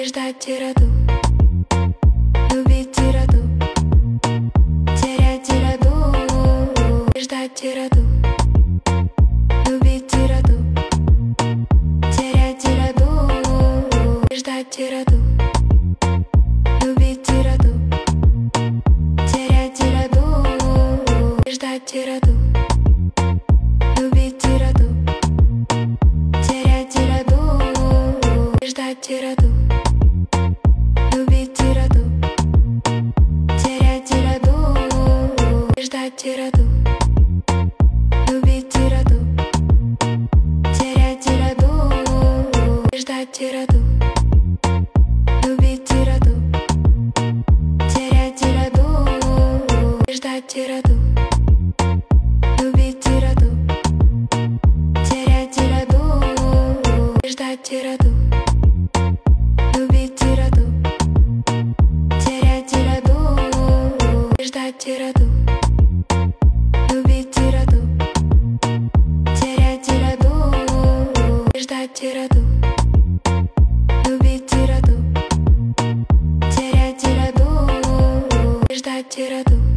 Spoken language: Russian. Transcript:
Ждать тираду, любить тираду, терять тираду. Ждать тираду, любить тираду, терять тираду. Ждать тираду, любить тираду, терять тираду. Ждать тираду, любить тираду, терять тираду. Ждать тираду, любить тираду, терять тираду. Ждать тираду, любить тираду, терять тираду. Ждать тираду, любить тираду, терять тираду. Ждать тираду, любить тираду, терять тираду. Ждать тираду, любить тираду, терять тираду. Ждать тираду, любить тираду, терять тираду. Ждать тираду, любить тираду, терять тираду. Ждать тираду.